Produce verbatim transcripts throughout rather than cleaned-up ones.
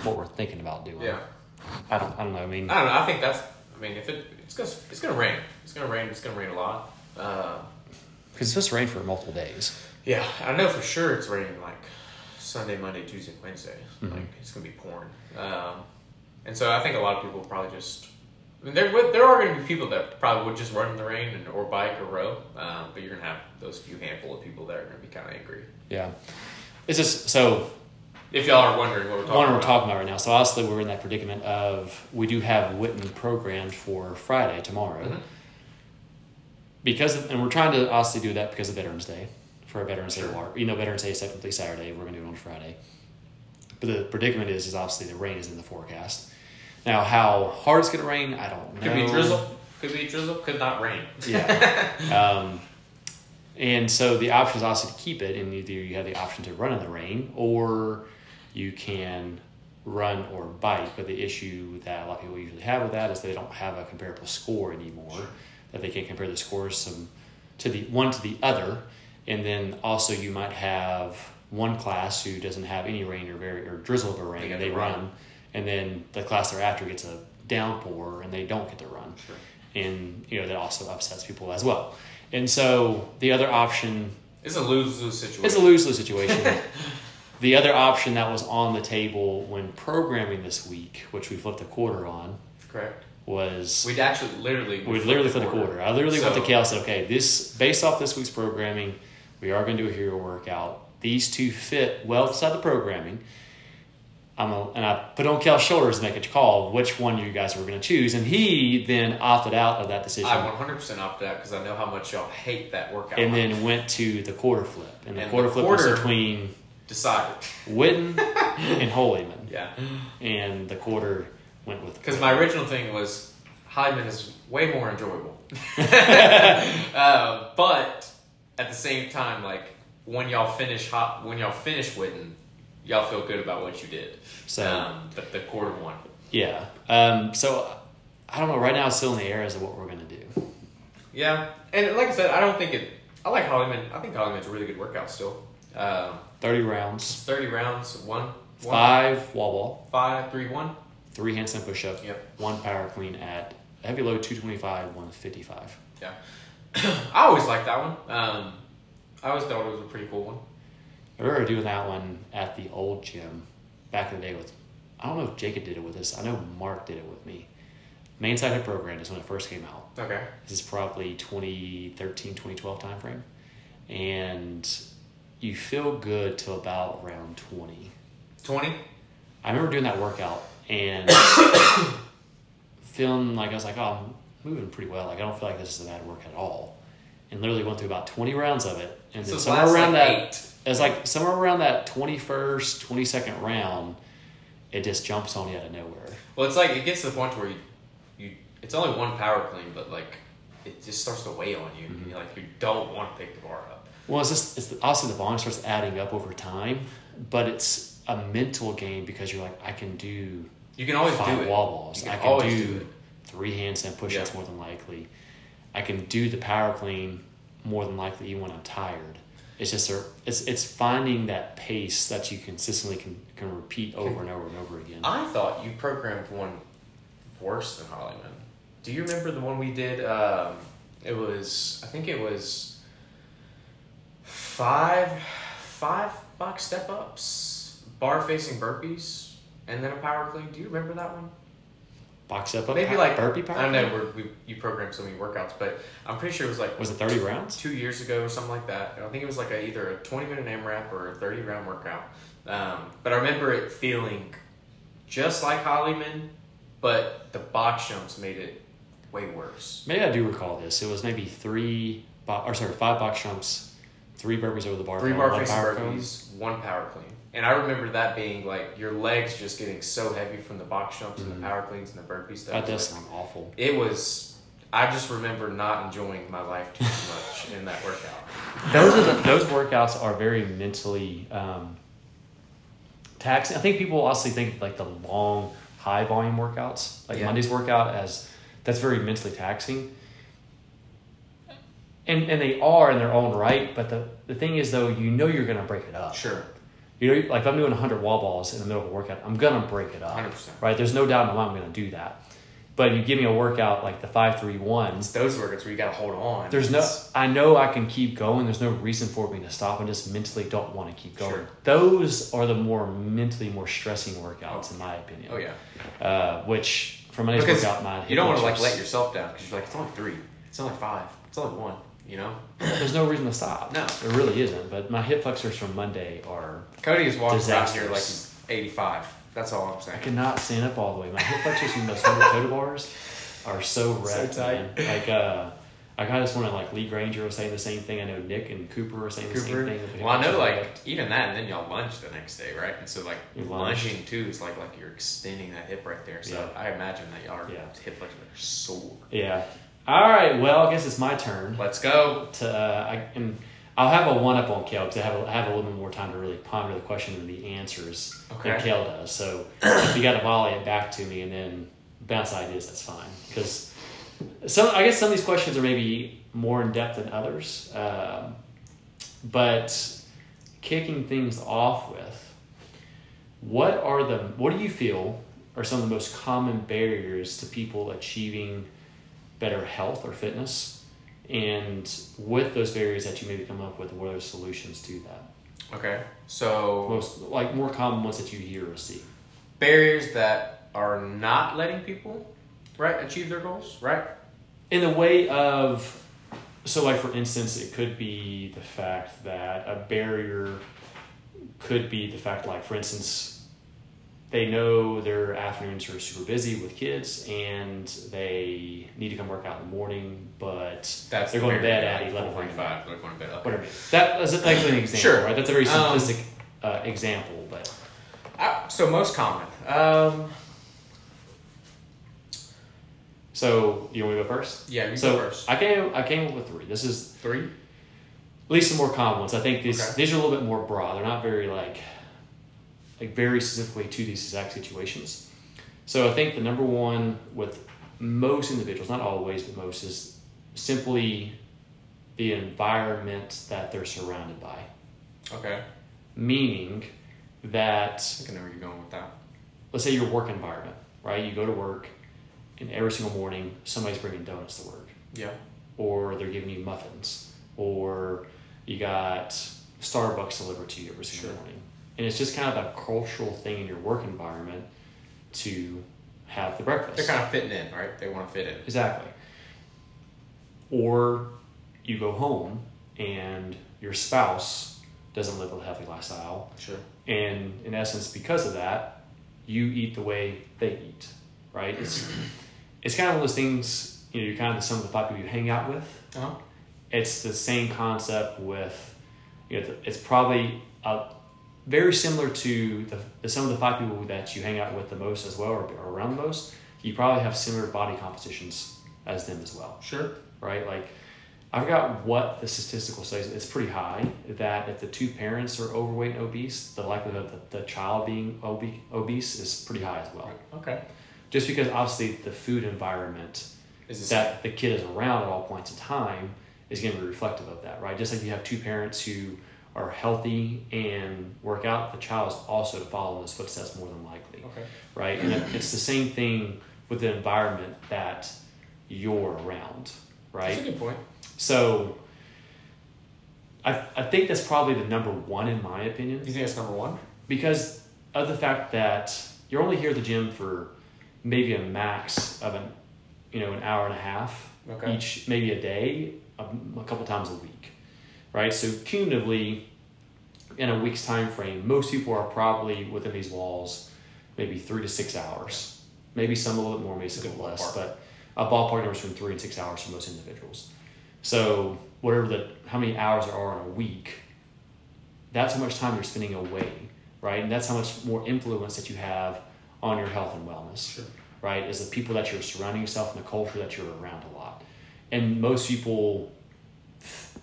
what we're thinking about doing. Yeah. I don't. I don't know. I mean, I don't know. I think that's. I mean, if it it's gonna it's gonna rain. It's gonna rain. It's gonna rain a lot. Uh, because it's supposed to rain for multiple days. yeah, I know for sure it's raining like Sunday, Monday, Tuesday, Wednesday. Mm-hmm. Like it's gonna be pouring. Um, and so I think a lot of people will probably just. I mean, there would- there are going to be people that probably would just run in the rain and or bike or row, um, but you're going to have those few handful of people that are going to be kind of angry. Yeah. It's just so. If y'all are wondering what we're talking What about. we're talking about right now. So obviously we're in that predicament of we do have Witten programmed for Friday tomorrow. Mm-hmm. Because of, and we're trying to obviously do that because of Veterans Day for a Veterans Sure. Day walk. You know, Veterans Day is technically Saturday. We're going to do it on Friday. But the predicament is is obviously the rain is in the forecast. Now, how hard it's going to rain, I don't know. Could be drizzle. Could be drizzle. Could not rain. Yeah. um, and so the option is obviously to keep it, and either you have the option to run in the rain or you can run or bike. But the issue that a lot of people usually have with that is they don't have a comparable score anymore. Sure. That they can't compare the scores some to the one to the other. And then also you might have one class who doesn't have any rain or very or drizzle of a rain, They get they to run. run. And then the class they're after gets a downpour and they don't get to run. Sure. And, you know, that also upsets people as well. And so the other option It's a lose-lose situation. is a lose-lose situation. The other option that was on the table when programming this week, which we flipped a quarter on, Correct. was We'd actually literally... we literally flipped a quarter. I literally So- went to Cal and said, okay, this based off this week's programming, we are going to do a hero workout. These two fit well inside the programming. I'm a, and I put on Cal's shoulders to make a call which one you guys were going to choose. And he then opted out of that decision. I one hundred percent opted out because I know how much y'all hate that workout. and then went to the quarter flip. And the And quarter the flip was quarter- between Decided. Witten and Holyman. Yeah. And the quarter went with... Because my original thing was Hyman is way more enjoyable. uh, but at the same time, like when y'all finish hot, when y'all finish Witten, y'all feel good about what you did. So, um, but the quarter one. yeah. Um, so, I don't know. Right now, it's still in the air as to what we're going to do. Yeah, and like I said, I don't think it. I like Hollyman. I think Hollyman's a really good workout still. Um, thirty rounds. Thirty rounds, one, one Five wall ball. five, three, one. Three handstand push-up. Yep. One power clean at heavy load two twenty-five, one fifty-five. Yeah, I always liked that one. Um, I always thought it was a pretty cool one. I remember doing that one at the old gym back in the day with, I don't know if Jacob did it with us. I know Mark did it with me. Main Side Hip Program is when it first came out. Okay. This is probably twenty thirteen, twenty twelve time frame. And you feel good till about round twenty. Twenty. I remember doing that workout and feeling like I was like, oh, I'm moving pretty well. Like I don't feel like this is a bad workout at all. And literally went through about twenty rounds of it. And So then it's somewhere last, around like, that, eight. it's like somewhere around that twenty-first, twenty-second round, it just jumps on you out of nowhere. Well, it's like it gets to the point where you, you it's only one power clean, but like it just starts to weigh on you. Mm-hmm. And you're like you don't want to pick the bar up. Well, it's just it's the, obviously the volume starts adding up over time, but it's a mental game because you're like, I can do You can always five do it. wall balls. You can I can always do, do it. three handstand push-ups Yeah. more than likely. I can do the power clean more than likely even when I'm tired. It's just a, it's it's finding that pace that you consistently can, can repeat over and over and over again. I thought you programmed one worse than Hollyman. Do you remember the one we did? Um, it was I think it was five five box step ups, bar facing burpees, and then a power clean. Do you remember that one? Box up, up Maybe power- like burpee power. I don't know. clean? We're, we you programmed so many workouts, but I'm pretty sure it was like Was it thirty rounds? two years ago or something like that. I think it was like a, either a twenty minute AMRAP or a thirty round workout. Um, but I remember it feeling just like Hollyman, but the box jumps made it way worse. Maybe I do recall this. It was maybe three, bo- or sorry, five box jumps, three burpees over the bar, Three bar one facing power cone. burpees, one power clean. And I remember that being like your legs just getting so heavy from the box jumps Mhm. and the power cleans and the burpees. That was does like- sound awful. It was. I just remember not enjoying my life too much in that workout. Those are the, those workouts are very mentally um, taxing. I think people also think like the long, high volume workouts, like Yeah. Monday's workout, as that's very mentally taxing. And and they are in their own right, but the, the thing is though, you know you're going to break it up. Sure. You You know, like if I'm doing one hundred wall balls in the middle of a workout, I'm going to break it up. one hundred percent. Right? There's no doubt in my mind I'm going to do that. But you give me a workout like the five three one. It's those workouts where you got to hold on. There's no, I know I can keep going. There's no reason for me to stop. I just mentally don't want to keep going. Sure. Those are the more mentally more stressing workouts, in my opinion. Oh, yeah. Uh, which, for my next Because workout, my you don't want to like flexors- let yourself down because you're like, it's only three. It's only five. It's only one. You know? There's no reason to stop. No. There really isn't. But my hip flexors from Monday are, Cody is walking around Disastrous. here like he's eighty-five. That's all I'm saying. I cannot stand up all the way. My hip flexors from those hundred total bars are so wrecked, tight. man. Like, uh, I kind of just want to, like, Lee Granger was saying the same thing. I know Nick and Cooper were saying the Cooper. same thing. with the hip Well, I know, flexors like, wrecked. even that, and then y'all lunge the next day, right? And so, like, You lunge. lunging, too, is like, like you're extending that hip right there. So Yeah. I imagine that y'all are Yeah. hip flexors are sore. Yeah. All right. Well, I guess it's my turn. Let's go. To uh, I, and I'll have a one up on Kale because I have a, I have a little bit more time to really ponder the question and the answers Okay. than Kale does. So if you got to volley it back to me and then bounce ideas, that's fine. Because some, I guess some of these questions are maybe more in depth than others. Um, but kicking things off with, what are the what do you feel are some of the most common barriers to people achieving better health or fitness? And with those barriers that you maybe come up with, what are the solutions to that? Okay. So, Most like more common ones that you hear or see. barriers that are not letting people, right, achieve their goals, right? In the way of, so like for instance, it could be the fact that a barrier could be the fact, like for instance, they know their afternoons are super busy with kids and they need to come work out in the morning, but That's they're the going to bed barrier, at like eleven four forty-five. They're going to bed. Okay. whatever. That is like an example, Sure. right? That's a very Um, simplistic uh, example, but Uh, so most common. Um, so you want me to go first? yeah, you So go first. I came I came up with three. This is Three. at least some more common ones. I think these Okay. these are a little bit more broad. They're not very like like very specifically to these exact situations. So I think the number one with most individuals, not always, but most, is simply the environment that they're surrounded by. Okay. Meaning that, I think I know where you're going with that. let's say your work environment, right? You go to work and every single morning somebody's bringing donuts to work, Yeah. or they're giving you muffins, or you got Starbucks delivered to you every single Sure. morning. And it's just kind of a cultural thing in your work environment to have the breakfast. They're kind of fitting in, right? They want to fit in. Exactly. Or you go home and your spouse doesn't live a healthy lifestyle. Sure. And in essence, because of that, you eat the way they eat, right? It's it's kind of one of those things, you know, you're kind of some of the five people you hang out with. Uh-huh. It's the same concept with, you know, it's probably a, very similar to the, the some of the five people that you hang out with the most as well, or, or around the most. You probably have similar body compositions as them as well, Sure. right? Like, I forgot what the statistical says. It's pretty high that if the two parents are overweight and obese, the likelihood that the child being obe- obese is pretty high as well. Okay. Just because obviously the food environment Is this that the kid is around at all points in time is going to be reflective of that, right? Just like you have two parents who are healthy and work out, the child is also to follow in those footsteps more than likely, okay? right? And it- it's the same thing with the environment that you're around, right? That's a good point. So I I think that's probably the number one in my opinion, Do you think that's number one? because of the fact that you're only here at the gym for maybe a max of an you know an hour and a half Okay. each, maybe a day, a, a couple times a week, right? So cumulatively, in a week's time frame, most people are probably within these walls maybe three to six hours, maybe some a little bit more, maybe some a Good little less, ballpark. but a ballpark number between three and six hours for most individuals. So whatever the how many hours there are in a week, that's how much time you're spending away, right? And that's how much more influence that you have on your health and wellness, Sure. right? Is the people that you're surrounding yourself and the culture that you're around a lot. And most people f-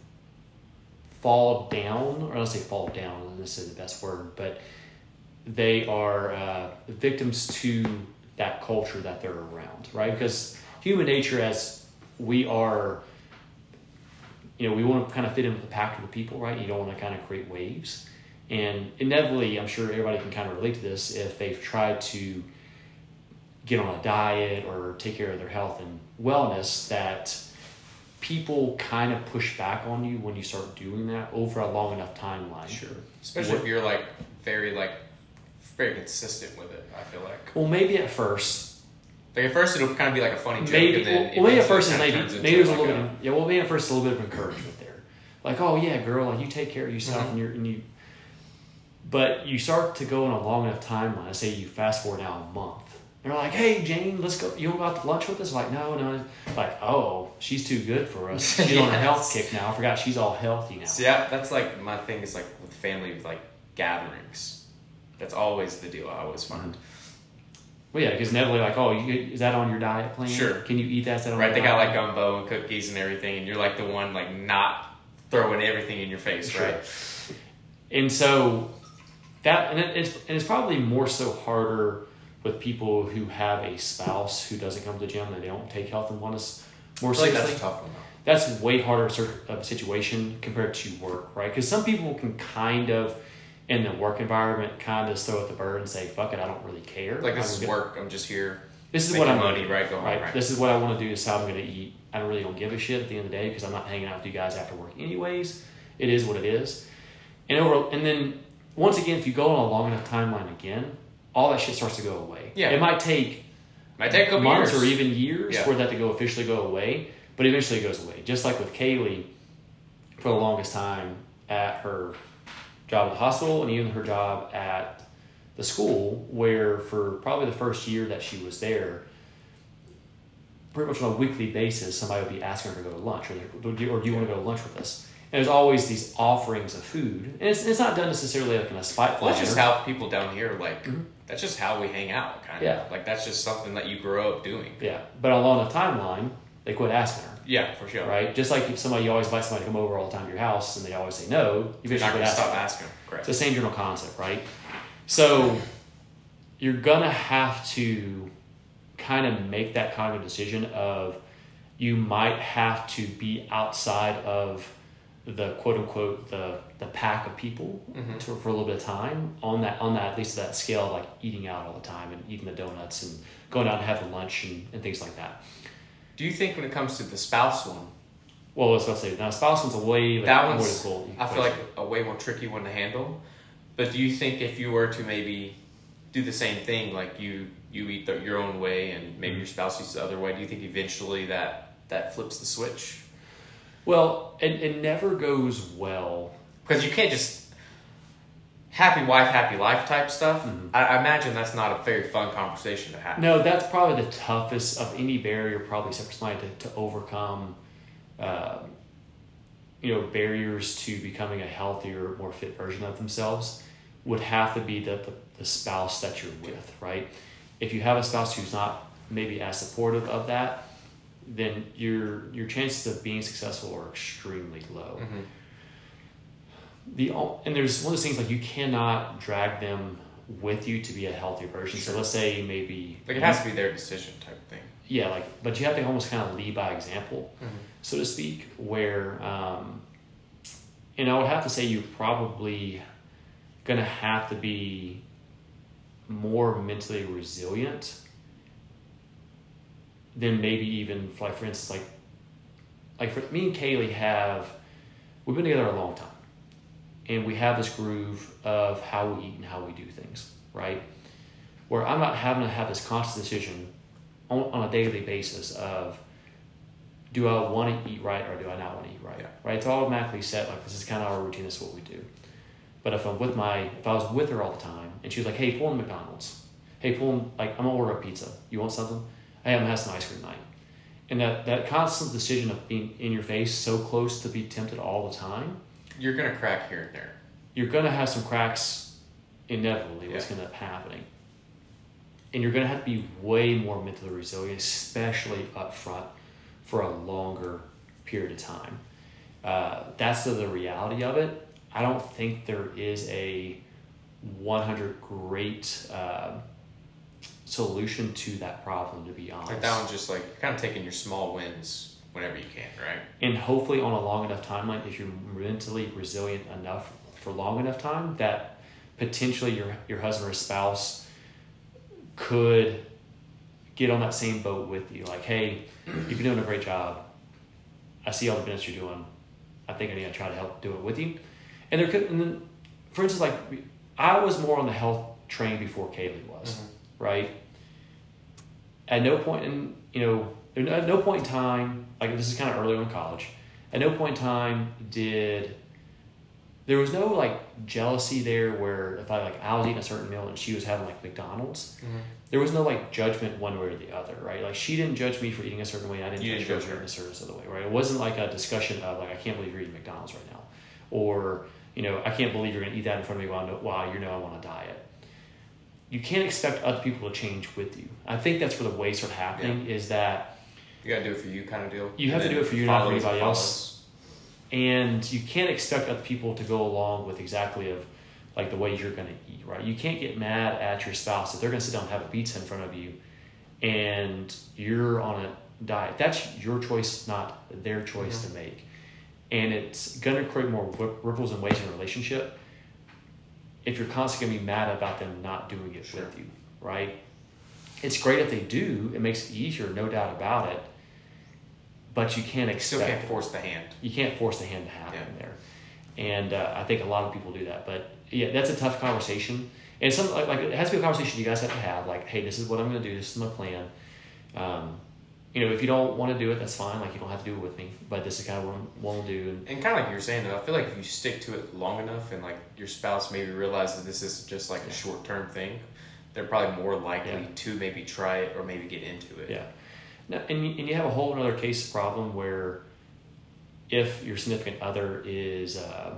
fall down, or I don't say fall down, this is the best word, but they are uh, victims to that culture that they're around, right? Because human nature, as we are, you know, we want to kind of fit in with the pack of the people, right? You don't want to kind of create waves. And inevitably, I'm sure everybody can kind of relate to this if they've tried to get on a diet or take care of their health and wellness, that people kind of push back on you when you start doing that over a long enough timeline. Sure. Especially what, if you're like very like very consistent with it, I feel like. Well, maybe at first. Like at first it'll kind of be like a funny joke, maybe, and then well, maybe at first maybe maybe there's like a little a, bit of, yeah, well maybe at first a little bit of encouragement there. Like, oh yeah, girl, like you take care of yourself mm-hmm. and you're and you but you start to go on a long enough timeline. I say you fast forward now a month. They're like, hey, Jane, let's go. You want to go out to lunch with us? Like, no, no. Like, oh, she's too good for us. She's yes. on a health kick now. I forgot she's all healthy now. See, yeah, that's like my thing is like with family, with like gatherings. That's always the deal I always find. Well, yeah, because inevitably, like, oh, you, is that on your diet plan? Sure. Can you eat that? Is that on right, your they diet? got like gumbo and cookies and everything, and you're like the one like not throwing everything in your face, sure. right? And so that, and it, it's and it's probably more so harder with people who have a spouse who doesn't come to the gym and they don't take health and wellness more seriously. Like that's a tough one, though. That's way harder of a situation compared to work, right? Because some people can kind of, in the work environment, kind of throw out the bird and say, fuck it, I don't really care. Like, this is work, I'm just here. This is what I'm money, right? Go home, right? right? This is what I want to do, this is how I'm going to eat. I really don't give a shit at the end of the day because I'm not hanging out with you guys after work anyways. It is what it is. And over, and then, once again, if you go on a long enough timeline again, all that shit starts to go away. Yeah. It might take, might take a couple months years. or even years yeah. for that to go officially go away, but eventually it goes away. Just like with Kaylee, for the longest time at her job at the hospital and even her job at the school, where for probably the first year that she was there, pretty much on a weekly basis, somebody would be asking her to go to lunch, or, or do you want to go to lunch with us? And there's always these offerings of food. And it's, it's not done necessarily like in a spiteful well, that's manner. just how people down here, like, mm-hmm. that's just how we hang out, kind of. Yeah. Like, that's just something that you grow up doing. Yeah. But along the timeline, they quit asking her. Yeah, for sure. Right? Just like if somebody, you always invite somebody to come over all the time to your house and they always say no, you You're not going to stop asking. asking. Correct. It's the same general concept, right? So you're going to have to kind of make that kind of decision of you might have to be outside of the quote unquote the the pack of people mm-hmm. to, for a little bit of time on that on that at least that scale of like eating out all the time and eating the donuts and going out and having lunch and, and things like that. Do you think when it comes to the spouse one? Well, let's say now spouse one's a way like, that one's more cool. I feel like a way more tricky one to handle. But do you think if you were to maybe do the same thing, like you you eat the, your own way and maybe mm-hmm. your spouse eats the other way, do you think eventually that that flips the switch? Well, it, it never goes well. Because you can't just happy wife, happy life type stuff. Mm-hmm. I, I imagine that's not a very fun conversation to have. No, that's probably the toughest of any barrier, probably except for somebody to, to overcome, uh, you know, barriers to becoming a healthier, more fit version of themselves would have to be the, the, the spouse that you're with, right? If you have a spouse who's not maybe as supportive of that, then your your chances of being successful are extremely low. Mm-hmm. The and there's one of those things like you cannot drag them with you to be a healthy version. Sure. So let's say maybe like it has to be their decision type of thing. Yeah, like but you have to almost kind of lead by example, mm-hmm. so to speak. Where um, and I would have to say you're probably gonna have to be more mentally resilient than maybe even like for instance like like for me and Kaylee have we've been together a long time and we have this groove of how we eat and how we do things, right? Where I'm not having to have this conscious decision on, on a daily basis of do I want to eat right or do I not want to eat right? Yeah. Right? It's automatically set like this is kind of our routine, this is what we do. But if I'm with my if I was with her all the time and she was like, hey, pull in McDonald's. Hey, pull in, like I'm gonna order a pizza. You want something? Hey, I'm gonna have some ice cream tonight. And that, that constant decision of being in your face, so close to be tempted all the time. You're gonna crack here and there. You're gonna have some cracks inevitably, yeah. what's gonna end up happening. And you're gonna have to be way more mentally resilient, especially up front for a longer period of time. Uh, that's the, the reality of it. I don't think there is a one hundred great uh, solution to that problem, to be honest. Like that one's just like you're kind of taking your small wins whenever you can, right? And hopefully on a long enough timeline, if you're mentally resilient enough for long enough time that potentially your your husband or spouse could get on that same boat with you. Like, hey, you've been doing a great job. I see all the benefits you're doing. I think I need to try to help do it with you. And there could, and then, for instance, like I was more on the health train before Kaylee was, mm-hmm. right? At no point in, you know, at no point in time, like this is kind of early on in college, at no point in time did, there was no like jealousy there where if I like, I was eating a certain meal and she was having like McDonald's, mm-hmm. there was no like judgment one way or the other, right? Like she didn't judge me for eating a certain way. I didn't you judge didn't her for eating a certain other way, right? It wasn't like a discussion of like, I can't believe you're eating McDonald's right now. Or, you know, I can't believe you're going to eat that in front of me while, while you know I want to diet. You can't expect other people to change with you. I think that's where the waste are happening yeah. is that you got to do it for you kind of deal. You have to do it for you, not for anybody else. And you can't expect other people to go along with exactly of like the way you're going to eat, right? You can't get mad at your spouse if they're going to sit down and have a pizza in front of you and you're on a diet. That's your choice, not their choice mm-hmm. to make. And it's going to create more ripples and waves in a relationship if you're constantly going to be mad about them not doing it sure. with you, right? It's great if they do. It makes it easier, no doubt about it. But you can't expect... You still can't force the hand. You can't force the hand to happen yeah. there. And uh, I think a lot of people do that. But yeah, that's a tough conversation. And some like, like it has to be a conversation you guys have to have. Like, hey, this is what I'm going to do. This is my plan. Um, you know, if you don't want to do it, that's fine. Like, you don't have to do it with me. But this is kind of what I'm want to do. And, and kind of like you were saying, though, I feel like if you stick to it long enough and, like, your spouse maybe realizes that this is just, like, a short-term thing, they're probably more likely yeah. to maybe try it or maybe get into it. Yeah. Now, and, you, and you have a whole other case problem where if your significant other is... Uh,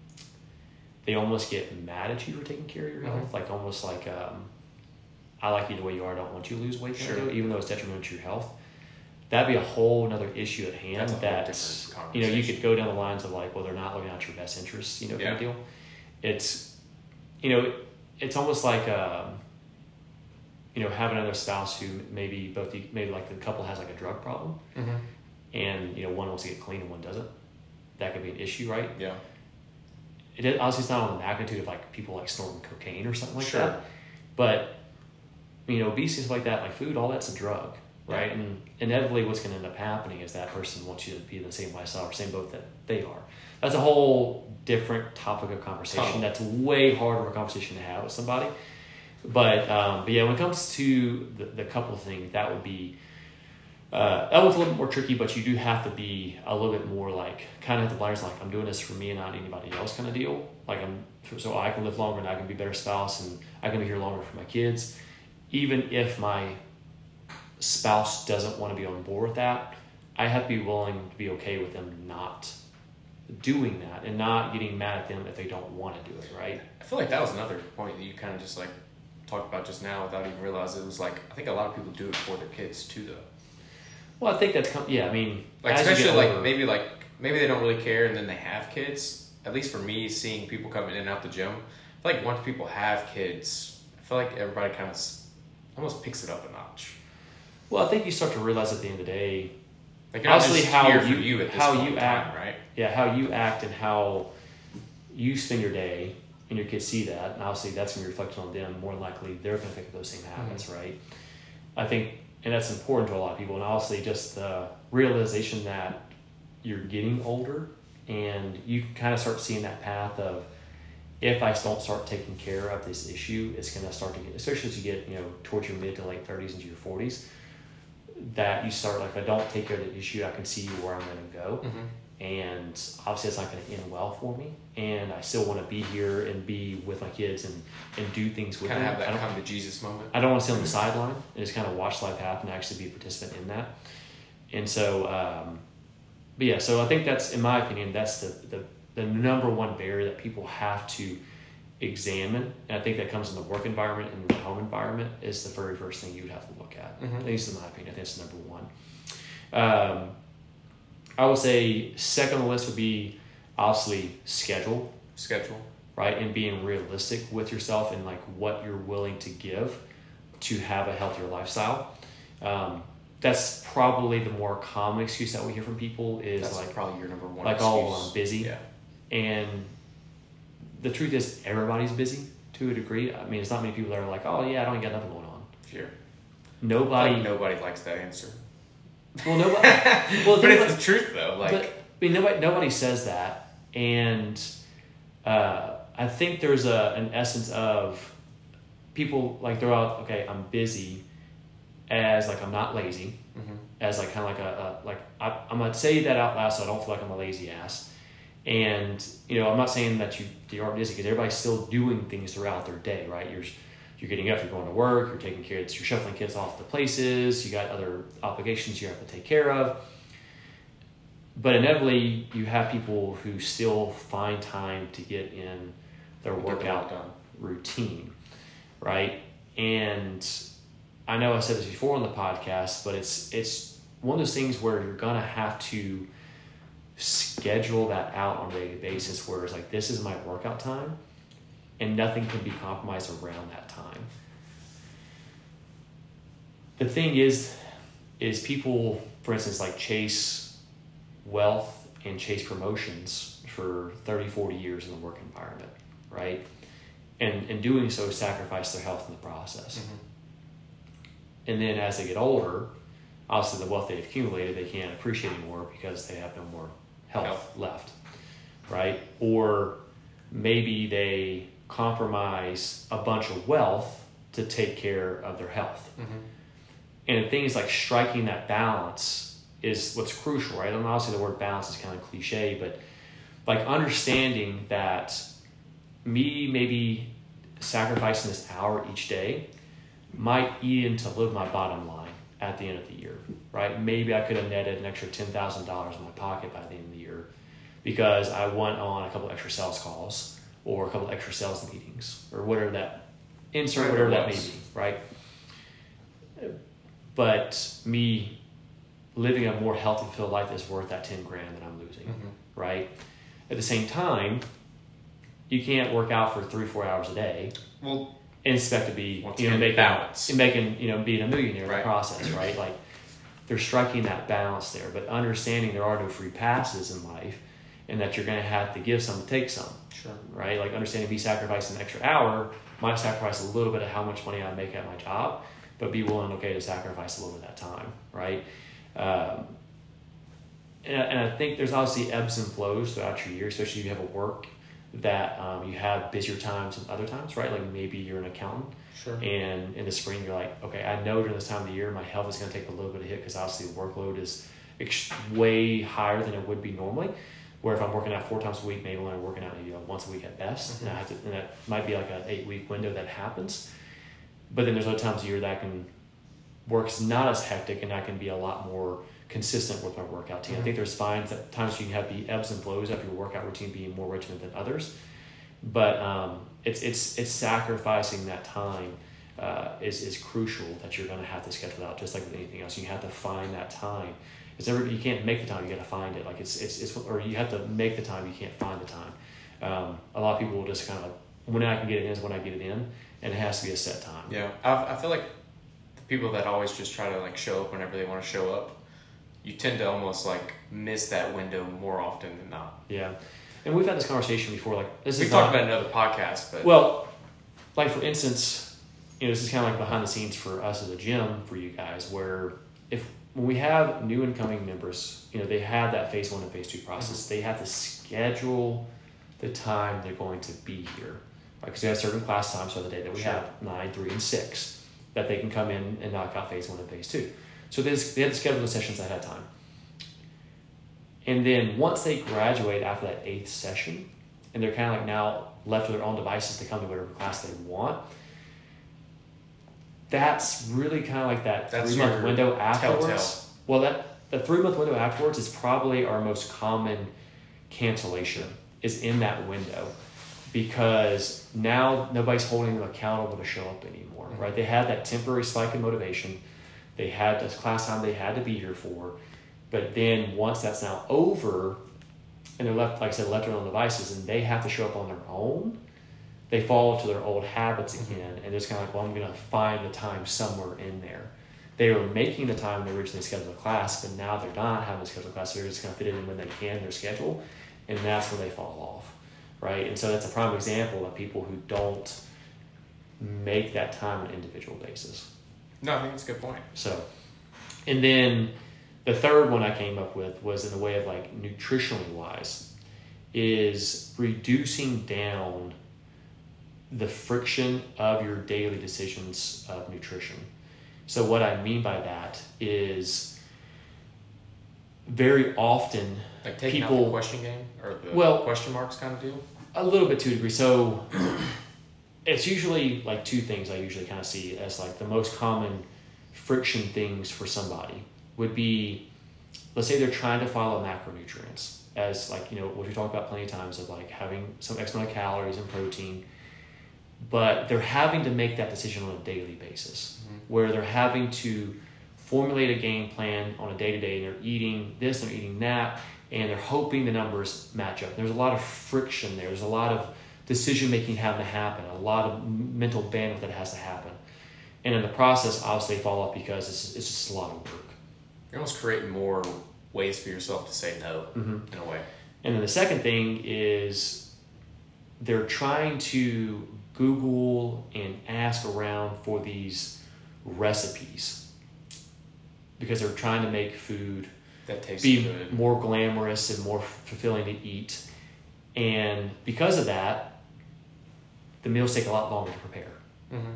they almost get mad at you for taking care of your health. Mm-hmm. Like, almost like, um, I like you the way you are. I don't want you to lose weight. Sure. Even though it's detrimental to your health. That'd be a whole other issue at hand. That's, that, you know, you could go down the lines of like, well, they're not looking out your best interests, you know, yeah. kind of deal. It's, you know, it's almost like, um, you know, having another spouse who maybe both, the, maybe like the couple has like a drug problem mm-hmm. and, you know, one wants to get clean and one doesn't. That could be an issue, right? Yeah. It is, obviously it's not on the magnitude of like people like snorting cocaine or something like sure. that. But, you know, obesity, stuff like that, like food, all that's a drug. Right, yeah. and inevitably, what's going to end up happening is that person wants you to be in the same lifestyle or same boat that they are. That's a whole different topic of conversation. Oh. That's way harder of a conversation to have with somebody. But, um, but yeah, when it comes to the, the couple thing, that would be uh, that one's a little bit more tricky. But you do have to be a little bit more like kind of the layers, like I'm doing this for me and not anybody else kind of deal. Like I'm so I can live longer and I can be a better spouse and I can be here longer for my kids, even if my spouse doesn't want to be on board with that. I have to be willing to be okay with them not doing that and not getting mad at them if they don't want to do it, right? I feel like that was another point that you kind of just like talked about just now without even realizing. It was like, I think a lot of people do it for their kids too, though. Well, I think that's, yeah, I mean, like especially like older, maybe like maybe they don't really care and then they have kids. At least for me, seeing people come in and out the gym, I feel like once people have kids, I feel like everybody kind of almost picks it up a notch. Well, I think you start to realize at the end of the day, like obviously how you, you at this how you act, time, right? Yeah, how you act and how you spend your day, and your kids see that, and obviously that's going to be reflected on them. More than likely, they're going to pick up those same habits, mm-hmm. right? I think, and that's important to a lot of people, and obviously just the realization that you're getting older, and you kind of start seeing that path of, if I don't start taking care of this issue, it's going to start to get, especially as you get, you know, towards your mid to late thirties into your forties, that you start, like, if I don't take care of the issue, I can see where I'm going to go. Mm-hmm. And obviously it's not going to end well for me. And I still want to be here and be with my kids and, and do things with kind them. Kind of have that come to Jesus moment. I don't want to sit on the sideline and just kind of watch life happen and actually be a participant in that. And so, um, but yeah, so I think that's, in my opinion, that's the, the, the number one barrier that people have to examine. And I think that comes in the work environment and the home environment is the very first thing you would have to look at. Mm-hmm. At least in my opinion, I think it's number one. Um, I would say second on the list would be obviously schedule. Schedule. Right? And being realistic with yourself and like what you're willing to give to have a healthier lifestyle. Um, that's probably the more common excuse that we hear from people is that's like probably your number one like excuse. oh I'm busy. Yeah. And the truth is everybody's busy to a degree. I mean, it's not many people that are like, oh yeah, I don't got nothing going on. Sure. Nobody. Like nobody likes that answer. Well, nobody. Well, but it's like, the truth though. Like, but, I mean, nobody nobody says that, and uh, I think there's a an essence of people like throw out, okay, I'm busy, as like I'm not lazy, mm-hmm. as like kind of like a, a like I, I'm gonna say that out loud so I don't feel like I'm a lazy ass. And you know, I'm not saying that you you aren't busy because everybody's still doing things throughout their day, right? You're you're getting up, you're going to work, you're taking kids, you're shuffling kids off to places, you got other obligations you have to take care of. But inevitably, you have people who still find time to get in their workout routine, right? And I know I said this before on the podcast, but it's it's one of those things where you're gonna have to schedule that out on a daily basis where it's like, this is my workout time and nothing can be compromised around that time. The thing is, is people, for instance, like chase wealth and chase promotions for thirty, forty years in the work environment, right? And in doing so, sacrifice their health in the process. Mm-hmm. And then as they get older, obviously the wealth they've accumulated, they can't appreciate anymore because they have no more health, health. left, right? Or maybe they compromise a bunch of wealth to take care of their health. Mm-hmm. And the thing is, like, striking that balance is what's crucial, right? And obviously the word balance is kind of cliche, but like understanding that me maybe sacrificing this hour each day might eat into a little of my bottom line at the end of the year, right? Maybe I could have netted an extra ten thousand dollars in my pocket by the end of the year because I went on a couple extra sales calls or a couple extra sales meetings or whatever that, insert whatever that may be, right? But me living a more healthy, fulfilled life is worth that ten grand that I'm losing, mm-hmm. right? At the same time, you can't work out for three, four hours a day. Well, and expect to be, you know, making, balance. making, you know, being a millionaire right. in the process, right? Like, they're striking that balance there, but understanding there are no free passes in life, and that you're going to have to give some to take some, sure, right? Like understanding be sacrificing an extra hour might sacrifice a little bit of how much money I make at my job, but be willing, okay, to sacrifice a little bit of that time, right? Um, and, and I think there's obviously ebbs and flows throughout your year, especially if you have a work that um, you have busier times than other times, right? Like maybe you're an accountant, sure, and in the spring you're like, okay, I know during this time of the year my health is going to take a little bit of hit because obviously the workload is ex- way higher than it would be normally. Where if I'm working out four times a week, maybe I'm only working out maybe once a week at best, mm-hmm. and I have to, and that might be like an eight week window that happens. But then there's other times a year that can work's not as hectic, and I can be a lot more consistent with my workout routine. Mm-hmm. I think there's fines that times you can have the ebbs and flows of your workout routine being more regimented than others, but um, it's it's it's sacrificing that time uh, is is crucial that you're going to have to schedule out, just like with anything else. You have to find that time. It's never, you can't make the time, you got to find it. Like it's it's it's or you have to make the time, you can't find the time. Um, a lot of people will just kind of, when I can get it in is when I get it in, and it has to be a set time. Yeah, I, I feel like the people that always just try to like show up whenever they want to show up, you tend to almost like miss that window more often than not. Yeah, and we've had this conversation before. Like this we is talked not, about another podcast, but well, like for instance, you know, this is kind of like behind the scenes for us as a gym for you guys, where if when we have new incoming members, you know, they have that phase one and phase two process. Mm-hmm. They have to schedule the time they're going to be here, right? Because they have certain class times for the day that we sure. have nine, three, and six that they can come in and knock out phase one and phase two. So they they have to schedule the sessions ahead of time. And then once they graduate after that eighth session, and they're kind of like now left to their own devices to come to whatever class they want, that's really kind of like that that's three month window afterwards. Telltale. Well, that the three month window afterwards is probably our most common cancellation is in that window, because now nobody's holding them accountable to show up anymore, mm-hmm. right? They had that temporary spike in motivation. They had this class time they had to be here for, but then once that's now over, and they're left, like I said, left to their own devices, and they have to show up on their own, they fall into their old habits again, and it's kind of like, well, I'm going to find the time somewhere in there. They were making the time when they originally scheduled a class, but now they're not having a scheduled class, so they're just going to fit it in when they can in their schedule, and that's when they fall off, right? And so that's a prime example of people who don't make that time on an individual basis. No, I think that's a good point. So, and then the third one I came up with was in the way of like nutritionally wise, is reducing down the friction of your daily decisions of nutrition. So what I mean by that is very often like taking people, out the question game or the well, question marks kind of deal? A little bit to a degree. So it's usually like two things I usually kind of see as like the most common friction things for somebody would be, let's say they're trying to follow macronutrients as like, you know, what we talked about plenty of times of like having some X amount of calories and protein, but they're having to make that decision on a daily basis mm-hmm. where they're having to formulate a game plan on a day-to-day and they're eating this, they're eating that, and they're hoping the numbers match up. There's a lot of friction there. There's a lot of decision-making having to happen, a lot of mental bandwidth that has to happen. And in the process, obviously, they fall off because it's, it's just a lot of work. You're almost creating more ways for yourself to say no, mm-hmm. in a way. And then the second thing is they're trying to Google and ask around for these recipes because they're trying to make food that tastes be good, more glamorous and more fulfilling to eat. And because of that, the meals take a lot longer to prepare. Mm-hmm.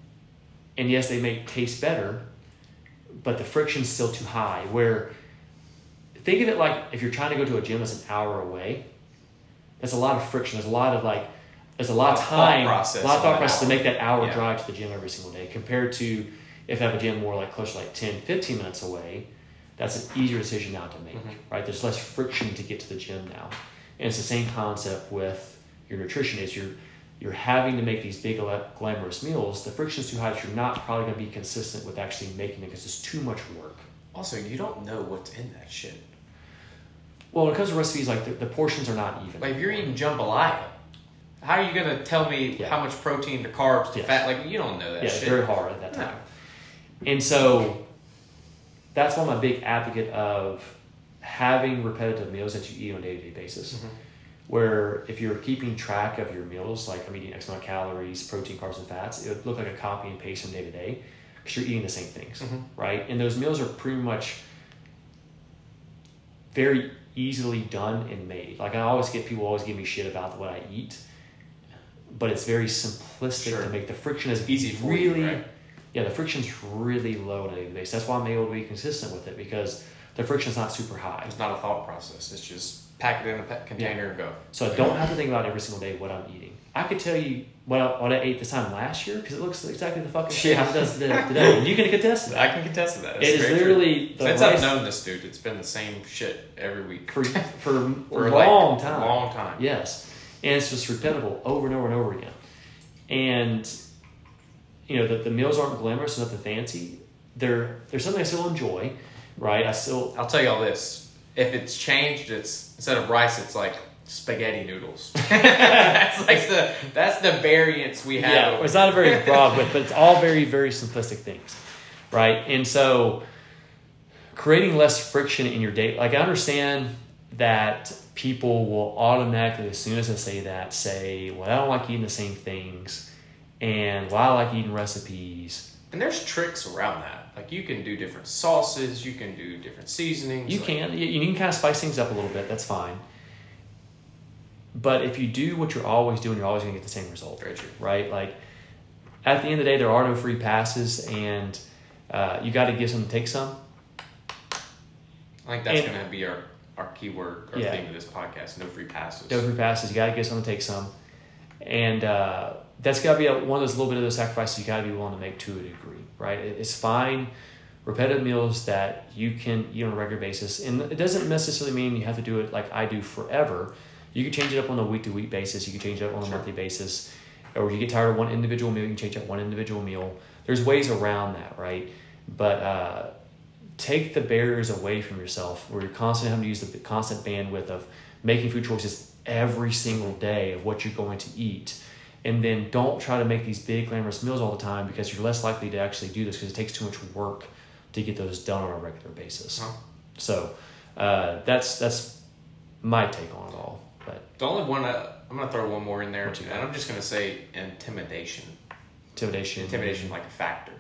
And yes, they may taste better, but the friction's still too high. Where, think of it like if you're trying to go to a gym that's an hour away, that's a lot of friction. There's a lot of like, there's a lot, a lot of time, a lot of thought process to make that hour yeah. drive to the gym every single day compared to if I have a gym more like close to like ten, fifteen minutes away, that's an easier decision now to make, mm-hmm. right? There's less friction to get to the gym now. And it's the same concept with your nutrition is you're, you're having to make these big glamorous meals. The friction's too high that you're not probably going to be consistent with actually making it because it's too much work. Also, you don't know what's in that shit. Well, when it comes to recipes, like the, the portions are not even. Like if you're eating jambalaya, how are you going to tell me yeah. how much protein to carbs to yes. fat? Like you don't know that yeah, shit. Yeah, it's very hard at that time. No. And so that's why I'm a big advocate of having repetitive meals that you eat on a day-to-day basis. Mm-hmm. Where if you're keeping track of your meals, like I'm eating X amount of calories, protein, carbs, and fats, it would look like a copy and paste from day to day because you're eating the same things, mm-hmm. right? And those meals are pretty much very easily done and made. Like I always get people always give me shit about what I eat, but it's very simplistic sure. to make the friction is easy for really, you, right? Yeah, the friction's really low on a daily basis. That's why I'm able to be consistent with it because the friction's not super high. It's not a thought process. It's just pack it in a container yeah. and go. So I don't have to think about every single day what I'm eating. I could tell you what I, what I ate this time last year because it looks exactly the fucking same as it does today. And you can contest to that. I can contest to that. It's it is literally the Since rice, I've known this dude, it's been the same shit every week. For, for, for a like long time. A long time. Yes. And it's just repeatable over and over and over again. And, you know, the, the meals aren't glamorous, nothing fancy. They're, they're something I still enjoy, right? I still... I'll tell you all this. If it's changed, it's instead of rice, it's like spaghetti noodles. that's like the that's the variance we have. Yeah, it's not a very broad width, but it's all very, very simplistic things, right? And so creating less friction in your day. Like I understand that people will automatically, as soon as I say that, say, well, I don't like eating the same things, and well, I like eating recipes. And there's tricks around that. Like you can do different sauces, you can do different seasonings. You like, can. You can kind of spice things up a little bit. That's fine. But if you do what you're always doing, you're always going to get the same result. Very true. Right? Like at the end of the day, there are no free passes, and uh, you got to give some and take some. I think that's going to be our, our keyword or yeah. theme of this podcast. No free passes. No free passes. You got to give some and take some. And uh, that's got to be a, one of those little bit of those sacrifices you got to be willing to make to a degree. Right? It's fine. Repetitive meals that you can eat on a regular basis. And it doesn't necessarily mean you have to do it like I do forever. You can change it up on a week-to-week basis. You can change it up on a sure. monthly basis. Or you get tired of one individual meal, you can change up one individual meal. There's ways around that, right? But uh, take the barriers away from yourself where you're constantly having to use the constant bandwidth of making food choices every single day of what you're going to eat. And then don't try to make these big glamorous meals all the time because you're less likely to actually do this because it takes too much work to get those done on a regular basis. Huh. So uh, that's that's my take on it all. But the only one I, I'm going to throw one more in there, What you and got? I'm just going to say intimidation. intimidation. Intimidation, like a factor.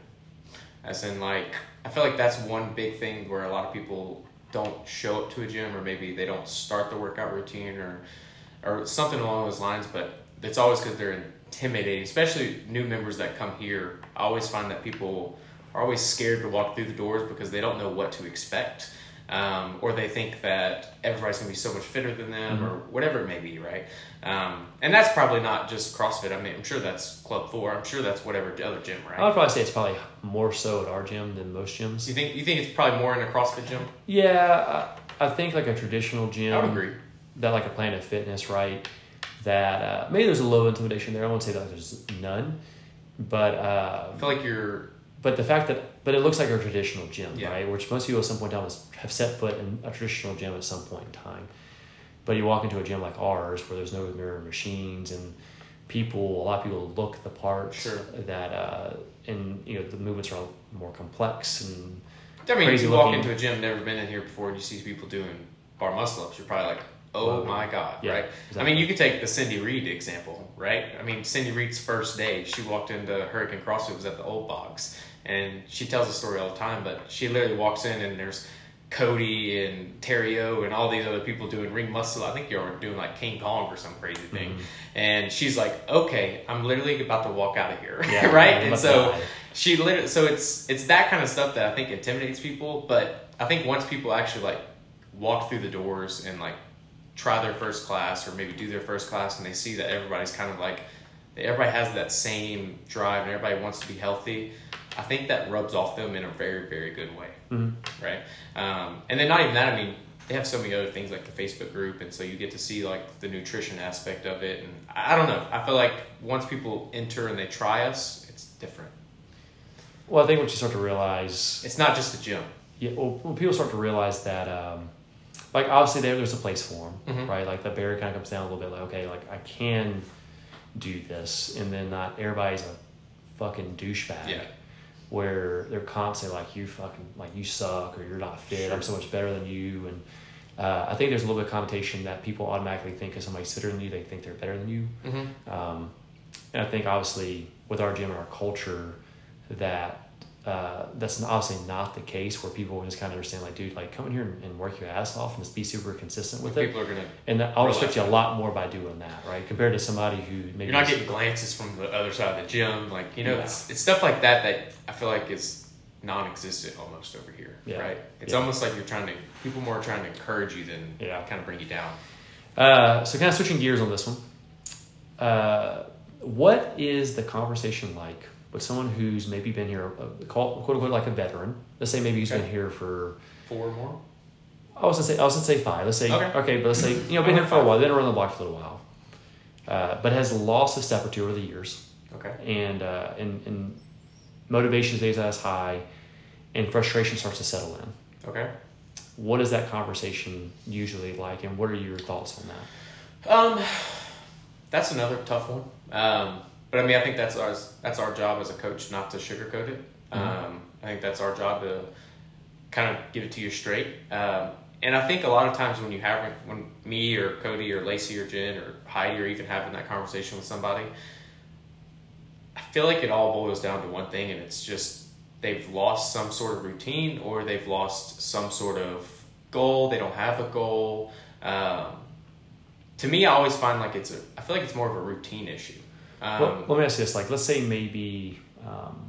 As in, like, I feel like that's one big thing where a lot of people don't show up to a gym, or maybe they don't start the workout routine, or or something along those lines, but it's always because they're intimidated, especially new members that come here. I always find that people are always scared to walk through the doors because they don't know what to expect. Um, or they think that everybody's going to be so much fitter than them, mm-hmm. or whatever it may be, right? Um, and that's probably not just CrossFit. I mean, I'm sure that's Club four. I'm sure that's whatever other gym, right? I would probably say it's probably more so at our gym than most gyms. You think you think it's probably more in a CrossFit gym? Yeah, I, I think like a traditional gym. I would agree. That like a Planet Fitness, right? That uh, maybe there's a little intimidation there. I won't say that there's none, but uh, I feel like you're. But the fact that, but it looks like a traditional gym, yeah. right? Which most people at some point in time have set foot in a traditional gym at some point in time. But you walk into a gym like ours where there's no mirror machines and people, a lot of people look the part. Sure. That, uh, and you know, the movements are more complex and I mean, crazy if you walk looking. into a gym, never been in here before, and you see people doing bar muscle ups, you're probably like, oh my God, yeah, right? Exactly. I mean, you could take the Cindy Reed example, right? I mean, Cindy Reed's first day, she walked into Hurricane CrossFit, was at the Old Box, and she tells the story all the time, but she literally walks in and there's Cody and Terry O and all these other people doing ring muscle. I think you're doing like King Kong or some crazy thing. Mm-hmm. And she's like, okay, I'm literally about to walk out of here, yeah, right? I'm And so she literally, so it's it's that kind of stuff that I think intimidates people. But I think once people actually like walk through the doors and like try their first class or maybe do their first class and they see that everybody's kind of like, everybody has that same drive and everybody wants to be healthy, I think that rubs off them in a very, very good way, mm-hmm. right? Um, and then not even that, I mean, they have so many other things like the Facebook group, and so you get to see like the nutrition aspect of it. And I don't know, I feel like once people enter and they try us, it's different. Well, I think what you start to realize... It's not just the gym. Yeah, well, when people start to realize that... Um, like, obviously, there, there's a place for them, mm-hmm. right? Like, the barrier kind of comes down a little bit. Like, okay, like, I can do this. And then not everybody's a fucking douchebag. Yeah. Where they're constantly like, you fucking, like, you suck, or you're not fit, sure. I'm so much better than you. And uh, I think there's a little bit of connotation that people automatically think if somebody's fitter than you, they think they're better than you. Mm-hmm. Um, and I think, obviously, with our gym and our culture, that... Uh, that's obviously not the case where people just kind of understand, like, dude, like, come in here and, and work your ass off and just be super consistent with people it. People are gonna, and that, I'll respect you a lot more by doing that, right? Compared to somebody who maybe you're not getting glances from the other side of the gym, like, you know, yeah. it's, it's stuff like that that I feel like is non-existent almost over here, yeah. right? It's yeah. almost like you're trying to, people more are trying to encourage you than yeah. kind of bring you down. Uh, so, kind of switching gears on this one. Uh, what is the conversation like with someone who's maybe been here, uh, quote unquote, like a veteran? Let's say maybe he's okay. been here for four more. I was gonna say I was gonna say five. Let's say okay, okay but let's say you know been here for a while, been around the block for a little while, uh, but has lost a step or two over the years. Okay. And uh, and and motivation stays as high, and frustration starts to settle in. Okay. What is that conversation usually like, and what are your thoughts on that? Um, that's another tough one. Um. But I mean, I think that's our that's our job as a coach, not to sugarcoat it. Mm-hmm. Um, I think that's our job to kind of give it to you straight. Um, and I think a lot of times when you have when me or Cody or Lacey or Jen or Heidi are even having that conversation with somebody, I feel like it all boils down to one thing, and it's just they've lost some sort of routine or they've lost some sort of goal. They don't have a goal. Um, to me, I always find like it's a I feel like it's more of a routine issue. Um, well, let me ask you this: like, let's say maybe, um,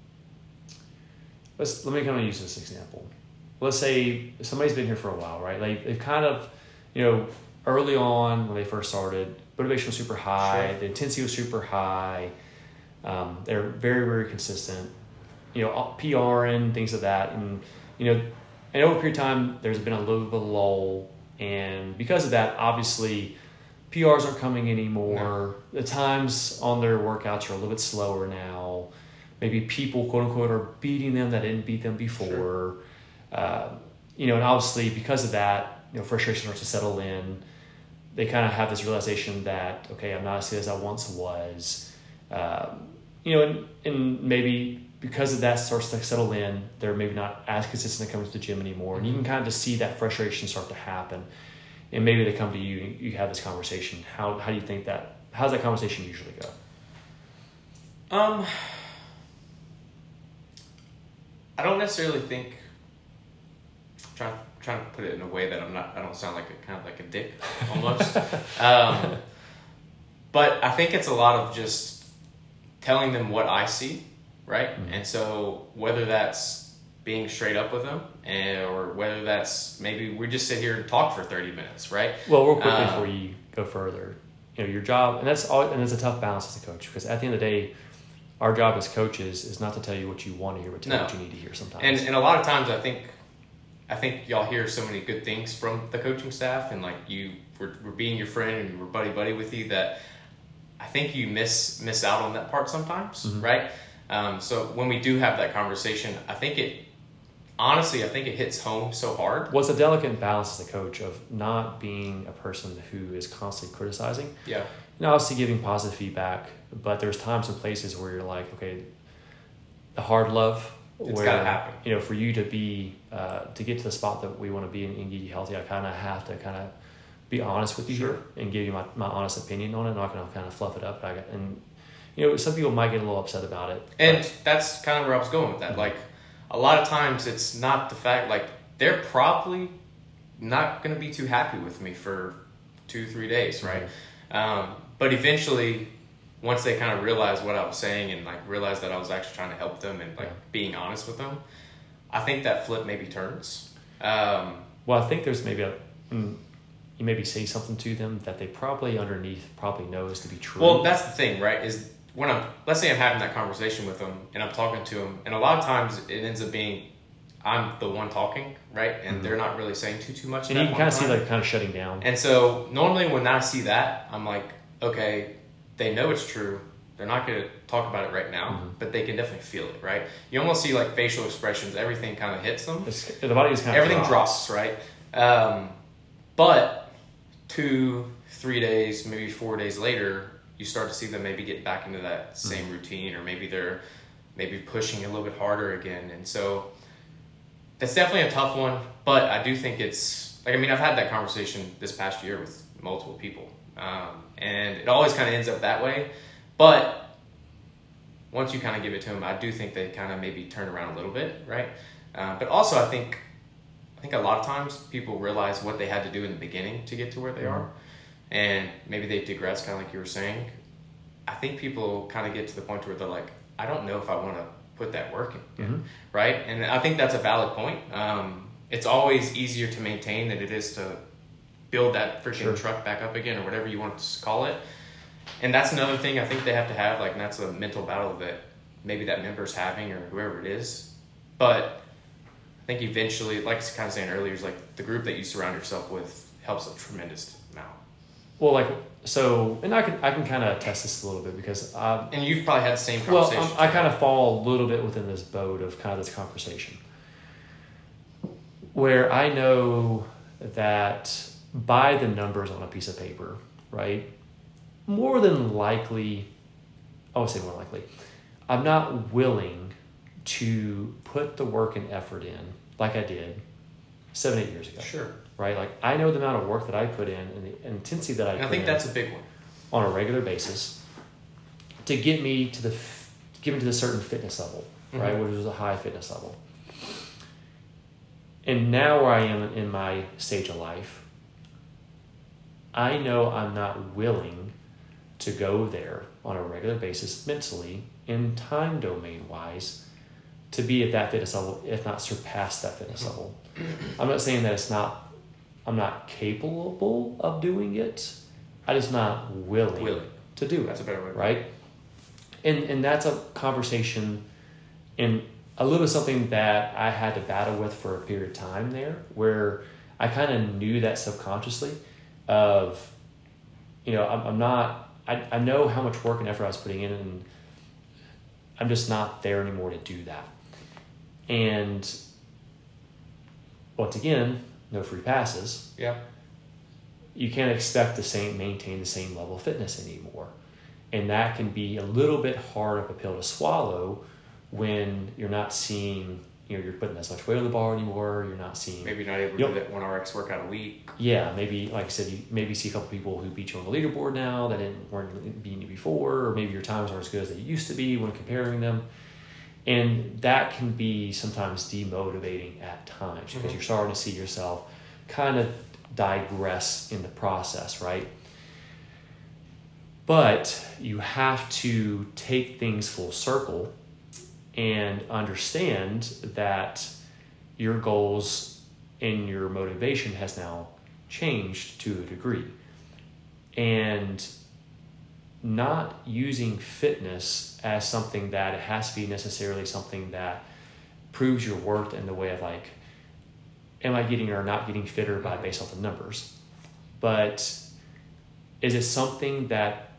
let's let me kind of use this example. Let's say somebody's been here for a while, right? Like they've kind of, you know, early on when they first started, motivation was super high, sure. the intensity was super high. Um, they're very, very consistent. You know, PRing, things of that, and you know, and over a period of time, there's been a little bit of a lull, and because of that, obviously. P Rs aren't coming anymore. No. The times on their workouts are a little bit slower now. Maybe people, quote unquote, are beating them that didn't beat them before. Sure. Uh, you know, and obviously because of that, you know, frustration starts to settle in. They kind of have this realization that, okay, I'm not as good as I once was. Um, you know, and, and maybe because of that starts to settle in, they're maybe not as consistent to coming to the gym anymore. And you can kind of just see that frustration start to happen. and maybe they come to you and you have this conversation, how how do you think that, how does that conversation usually go? Um, I don't necessarily think, I'm trying, trying to put it in a way that I'm not, I don't sound like a kind of like a dick almost. um, but I think it's a lot of just telling them what I see, right? Mm-hmm. And so whether that's being straight up with them, and, or whether that's maybe we just sit here and talk for thirty minutes, right? Well, real quickly um, before you go further, you know, your job, and that's all, and it's a tough balance as a coach, because at the end of the day, our job as coaches is not to tell you what you want to hear, but to tell you no. what you need to hear sometimes. And and a lot of times, I think, I think y'all hear so many good things from the coaching staff, and like you, we're, we're being your friend and we're buddy buddy with you, that I think you miss miss out on that part sometimes, mm-hmm. right? Um, so when we do have that conversation, I think it, honestly, I think it hits home so hard. Well, it's a delicate balance as a coach of not being a person who is constantly criticizing. Yeah. And obviously giving positive feedback, but there's times and places where you're like, okay, the hard love, it's where, gotta happen. You know, for you to be, uh, to get to the spot that we want to be in and get you healthy, I kind of have to kind of be honest with you sure. here and give you my, my honest opinion on it. I'm not going to kind of fluff it up. But I got, and, you know, some people might get a little upset about it. And but, that's kind of where I was going with that. Mm-hmm. Like, a lot of times it's not the fact, like, they're probably not going to be too happy with me for two, three days, right? Mm-hmm. Um, but eventually, once they kind of realize what I was saying and like realize that I was actually trying to help them and like yeah. being honest with them, I think that flip maybe turns. Um, well, I think there's maybe a, you maybe say something to them that they probably underneath probably knows to be true. Well, that's the thing, right? Is when I'm, let's say I'm having that conversation with them and I'm talking to them, and a lot of times it ends up being I'm the one talking, right? And mm-hmm. they're not really saying too, too much. And you can kind of see like kind of shutting down. And so normally when I see that, I'm like, okay, they know it's true. They're not going to talk about it right now, mm-hmm. but they can definitely feel it, right? You almost see like facial expressions, everything kind of hits them. It's, the body is kind of everything drops, drops right? Um, but two, three days, maybe four days later, you start to see them maybe get back into that same mm-hmm. routine, or maybe they're maybe pushing a little bit harder again. And so that's definitely a tough one, but I do think it's like, I mean, I've had that conversation this past year with multiple people. Um, and it always kind of ends up that way. But once you kind of give it to them, I do think they kind of maybe turn around a little bit, right? Uh, but also I think I think a lot of times people realize what they had to do in the beginning to get to where they mm-hmm. are. And maybe they digress, kind of like you were saying. I think people kind of get to the point where they're like, I don't know if I want to put that work in, mm-hmm. right? And I think that's a valid point. Um, it's always easier to maintain than it is to build that freaking sure. truck back up again, or whatever you want to call it. And that's another thing I think they have to have, like, and that's a mental battle that maybe that member's having, or whoever it is. But I think eventually, like I was kind of saying earlier, is like the group that you surround yourself with helps a tremendous amount. Well, like, so, and I can I can kind of test this a little bit because I... And you've probably had the same conversation. Well, I kind of fall a little bit within this boat of kind of this conversation, where I know that by the numbers on a piece of paper, right, more than likely, I would say more likely, I'm not willing to put the work and effort in like I did seven, eight years ago. Sure. Right? Like, I know the amount of work that I put in and the intensity that I and put I think in that's a big one. On a regular basis to get me to the, get me to the certain fitness level, mm-hmm. right? Which was a high fitness level. And now where I am in my stage of life, I know I'm not willing to go there on a regular basis mentally and time domain wise to be at that fitness level, if not surpass that fitness level. I'm not saying that it's not, I'm not capable of doing it. I'm just not willing, willing. to do it. That's a better way. Right? And and that's a conversation and a little bit something that I had to battle with for a period of time there, where I kind of knew that subconsciously of, you know, I'm, I'm not, I, I know how much work and effort I was putting in, and I'm just not there anymore to do that. And once again, no free passes. Yeah. You can't expect the same, maintain the same level of fitness anymore. And that can be a little bit hard of a pill to swallow when you're not seeing you know, you're putting as much weight on the bar anymore. You're not seeing maybe not able to Yep. do that one R X workout a week. Yeah, maybe like I said, you maybe see a couple people who beat you on the leaderboard now that didn't weren't beating you before, or maybe your times aren't as good as they used to be when comparing them. And that can be sometimes demotivating at times because Mhm. you're starting to see yourself kind of digress in the process, right? But you have to take things full circle and understand that your goals and your motivation has now changed to a degree. And not using fitness as something that it has to be necessarily something that proves your worth in the way of like, am I getting or not getting fitter by based off the numbers? But is it something that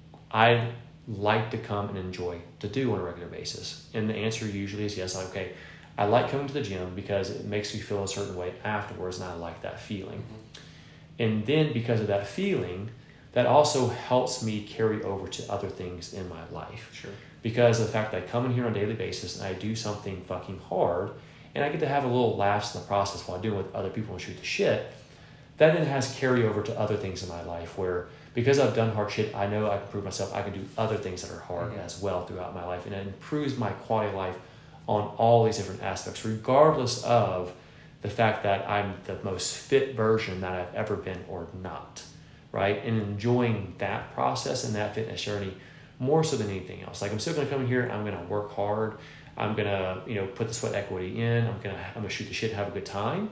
I like to come and enjoy to do on a regular basis? And the answer usually is yes. Okay, I like coming to the gym because it makes me feel a certain way afterwards, and I like that feeling. Mm-hmm. And then because of that feeling, that also helps me carry over to other things in my life. Sure. Because of the fact that I come in here on a daily basis and I do something fucking hard, and I get to have a little laughs in the process while doing it with other people and shoot the shit, that then has carryover to other things in my life where because I've done hard shit, I know I can prove myself, I can do other things that are hard mm-hmm. as well throughout my life. And it improves my quality of life on all these different aspects, regardless of the fact that I'm the most fit version that I've ever been or not, right? And enjoying that process and that fitness journey more so than anything else. Like I'm still going to come in here, I'm going to work hard, I'm going to, you know, put the sweat equity in, I'm going to I'm going to shoot the shit and have a good time.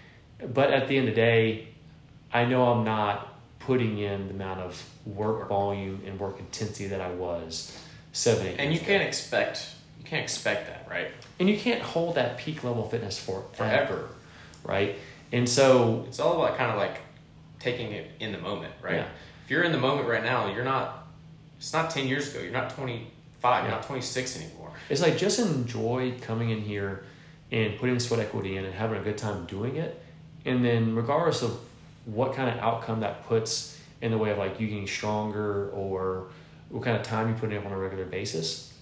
But at the end of the day, I know I'm not putting in the amount of work volume and work intensity that I was seven, eight And years you can't ago. expect you can't expect that, right? And you can't hold that peak level of fitness for Forever. right? And so It's all about kind of like taking it in the moment, right? Yeah. If you're in the moment right now, you're not, it's not ten years ago, you're not twenty-five, Yeah. you're not twenty-six anymore. it's like just enjoy coming in here and putting sweat equity in and having a good time doing it. And then regardless of what kind of outcome that puts in the way of like you getting stronger or what kind of time you put in on a regular basis,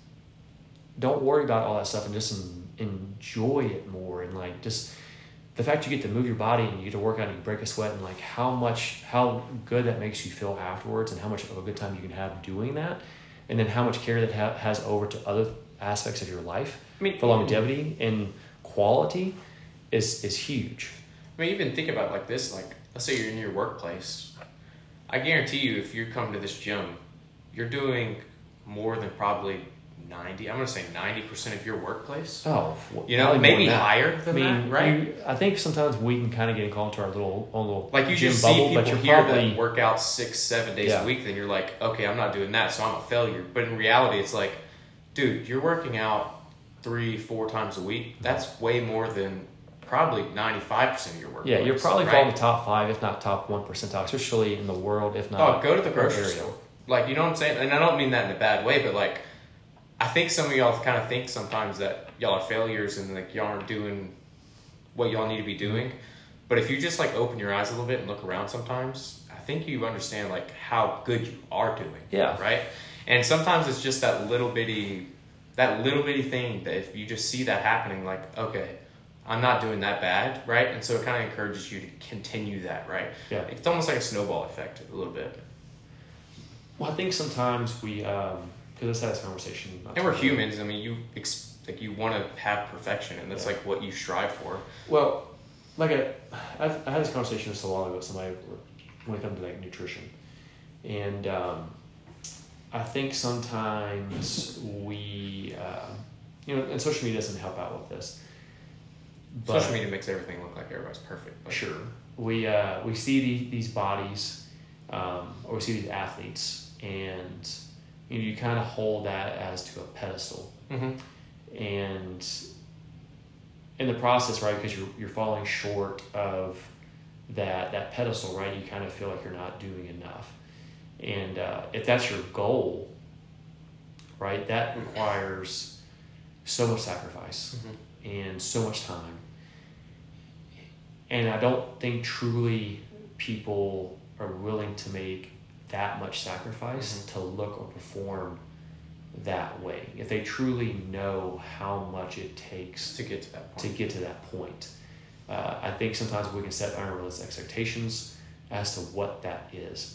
don't worry about all that stuff and just en- enjoy it more. And like just the fact you get to move your body and you get to work out and you break a sweat and like how much, how good that makes you feel afterwards and how much of a good time you can have doing that. And then how much care that ha- has over to other aspects of your life I mean, for longevity and quality is, is huge. I mean, even think about it like this, like, let's say you're in your workplace. I guarantee you, if you come to this gym, you're doing more than probably ninety, I'm going to say ninety percent of your workplace. Oh, You know, maybe higher I than mean, that, right? you, I think sometimes we can kind of get into our little, own little Like you gym just bubble, see people but you're here probably, that work out six, seven days Yeah. a week, then you're like, okay, I'm not doing that, so I'm a failure. But in reality, it's like, dude, you're working out three, four times a week. That's way more than probably ninety-five percent of your work. yeah, you're probably right? falling the top five, if not top one percentile, especially in the world, if not. Oh, go to the grocery area. store. Like, you know what I'm saying? And I don't mean that in a bad way, but like, I think some of y'all kind of think sometimes that y'all are failures and like y'all aren't doing what y'all need to be doing. But if you just like open your eyes a little bit and look around sometimes, I think you understand like how good you are doing. Yeah. Right? And sometimes it's just that little bitty, that little bitty thing that if you just see that happening, like, okay, I'm not doing that bad, right? And so it kind of encourages you to continue that, right? Yeah. It's almost like a snowball effect a little bit. Well, I think sometimes we, um, because let's have this conversation. not And we're too long ago. humans. I mean, you ex- like you want to have perfection, and that's Yeah. like what you strive for. Well, like I, I've, I had this conversation just a while ago with somebody when it comes to like nutrition, and um, I think sometimes we, uh, you know, and social media doesn't help out with this. But Social media makes everything look like everybody's perfect. But sure, we uh, we see these, these bodies, um, or we see these athletes, and you know, you kind of hold that as to a pedestal. Mm-hmm. And in the process, right, because you're you're falling short of that that pedestal, right, you kind of feel like you're not doing enough. And uh, if that's your goal, right, that requires so much sacrifice Mm-hmm. and so much time. And I don't think truly people are willing to make that much sacrifice Mm-hmm. to look or perform that way, if they truly know how much it takes to get to that point. to get to that point. Uh, I think sometimes we can set unrealistic expectations as to what that is.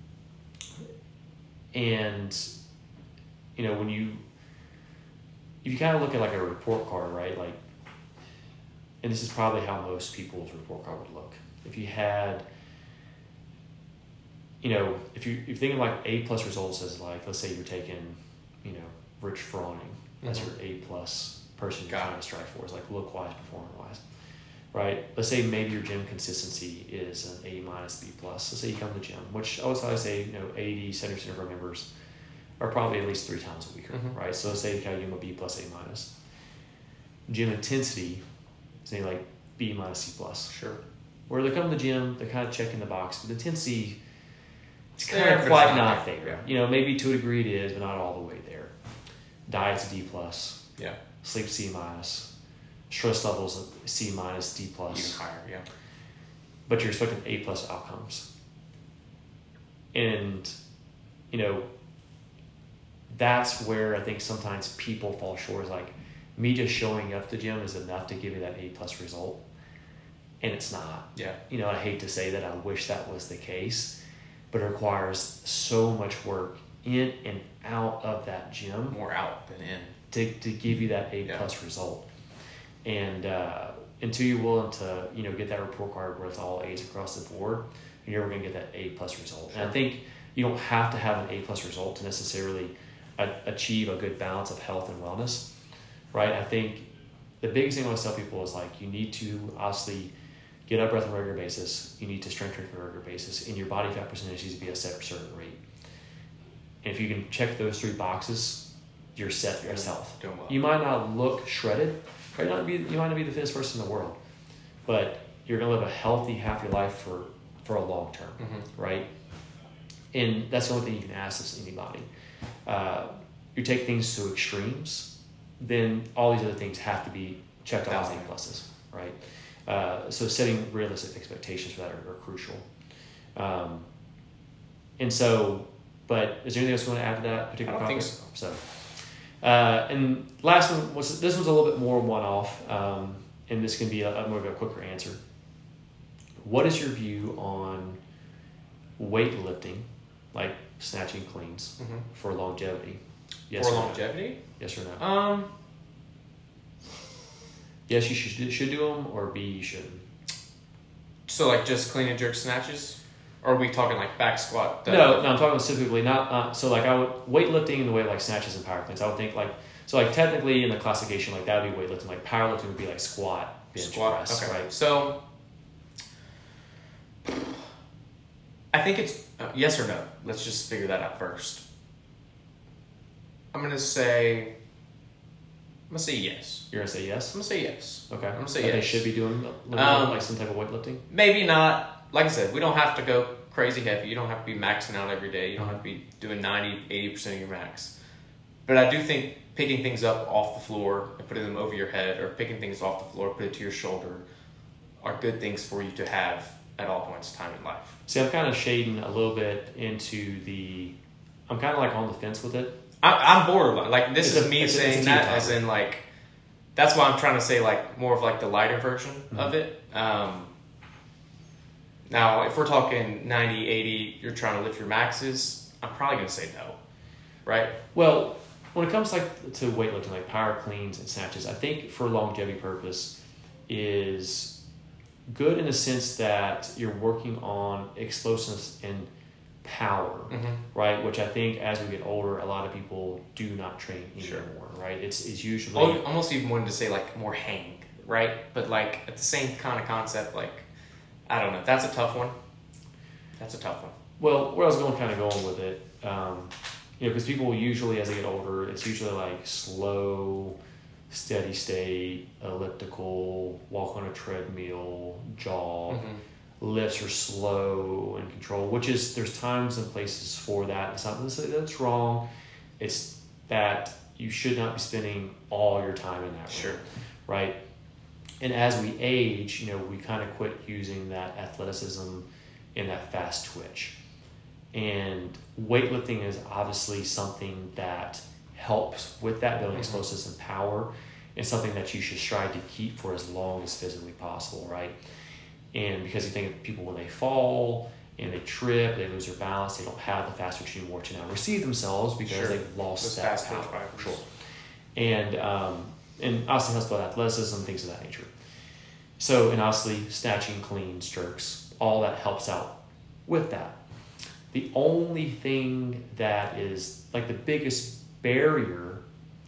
And, you know, when you, if you kind of look at like a report card, right? Like, and this is probably how most people's report card would look. If you had, you know, if you, if you're thinking like A plus results as like, let's say you're taking, you know, Rich Froning, that's mm-hmm. your A plus person you're Got trying to strive for, is like look-wise, performance-wise. Right? Let's say maybe your gym consistency is an A minus, B plus. Let's say you come to the gym, which I would probably say, you know, eighty, seventy percent of our members are probably at least three times a week, mm-hmm. right? So let's say you kind of give them a B plus, A minus. Gym intensity, say like B minus, C plus. Sure. Where they come to the gym, they're kind of checking the box, but the intensity, it's kind there, of quite not not there. there. Yeah. You know, maybe to a degree it is, but not all the way there. Diet's a D plus. Yeah. Sleep C minus. Stress levels C minus, D plus. Even higher, yeah. But you're expecting A plus outcomes. And, you know, that's where I think sometimes people fall short, is like, me just showing up to the gym is enough to give you that A plus result. And it's not. Yeah. You know, I hate to say that, I wish that was the case, but it requires so much work in and out of that gym. More out than in. To, to give you that A yeah. plus result. And uh, until you're willing to, you know, get that report card where it's all A's across the board, you're never going to get that A plus result. Sure. And I think you don't have to have an A plus result to necessarily a, achieve a good balance of health and wellness, right? I think the biggest thing I always tell people is like, you need to obviously get up breath on a regular basis. You need to strength train on a regular basis, and your body fat percentage needs to be a set certain rate. And if you can check those three boxes, you're set for your health. Doing well. You might not look shredded. Might not be, you might not be the fittest person in the world, but you're going to live a healthy, happy life for, for a long term, mm-hmm. right? And that's the only thing you can ask of anybody. Uh, you take things to extremes, then all these other things have to be checked off as A pluses, right? Uh, so setting realistic expectations for that are, are crucial. Um, and so, but is there anything else you want to add to that particular I don't topic? think so. So. Uh, and last one was, this one's a little bit more one-off, um, and this can be a, a more of a quicker answer. What is your view on weightlifting, like snatching cleans, mm-hmm. for longevity? Yes for or longevity? No? Yes or no? Um. Yes, you should, should do them, or B, you shouldn't. So like just clean and jerk snatches? Or are we talking like back squat? Uh, no, no, I'm talking specifically not, uh, so like I would, weightlifting in the way like snatches and power cleans, I would think like, so like technically in the classification, like that would be weightlifting, like powerlifting would be like squat, bench squat, press, okay. right? So, I think it's uh, yes or no. Let's just figure that out first. I'm going to say, I'm going to say yes. You're going to say yes? I'm going to say yes. Okay. I'm going to say that yes. They should be doing a little um, like some type of weightlifting? Maybe not. Like I said, we don't have to go crazy heavy. You don't have to be maxing out every day. You don't have to be doing ninety, eighty percent of your max. But I do think picking things up off the floor and putting them over your head, or picking things off the floor, put it to your shoulder, are good things for you to have at all points of time in life. See, I'm kind of shading a little bit into the, I'm kind of like on the fence with it. I, I'm borderline. Like, this It's is a- me it's a- saying it's a that team as topic. in, like, that's why I'm trying to say, like, more of, like, the lighter version Mm-hmm. of it. Um, now, if we're talking ninety, eighty, you're trying to lift your maxes, I'm probably going to say no, right? Well, when it comes like to weightlifting, like power cleans and snatches, I think for longevity purpose is good in the sense that you're working on explosiveness and power, Mm-hmm. right? Which I think as we get older, a lot of people do not train anymore, Sure. right? It's it's usually Well, almost even wanted to say, like, more hang, right? But, like, at the same kind of concept, like, I don't know. That's a tough one. That's a tough one. well, where I was going, kind of going with it, um, you know, because people usually, as they get older, it's usually like slow, steady state, elliptical, walk on a treadmill, jog. Mm-hmm. Lifts are slow and controlled, which is, there's times and places for that. It's not to say that's wrong. It's that you should not be spending all your time in that Sure. room, right? And as we age, you know, we kind of quit using that athleticism and that fast twitch. And weightlifting is obviously something that helps with that, building Mm-hmm. explosives and power. It's something that you should strive to keep for as long as physically possible, right? And because you think of people when they fall and they trip, they lose their balance, they don't have the fast twitch anymore to now receive themselves because Sure. they've lost Those that fast twitch power. fibers. Sure. And um, and obviously helps with athleticism, things of that nature. So, and obviously snatching, cleans, jerks, all that helps out with that. The only thing that is like the biggest barrier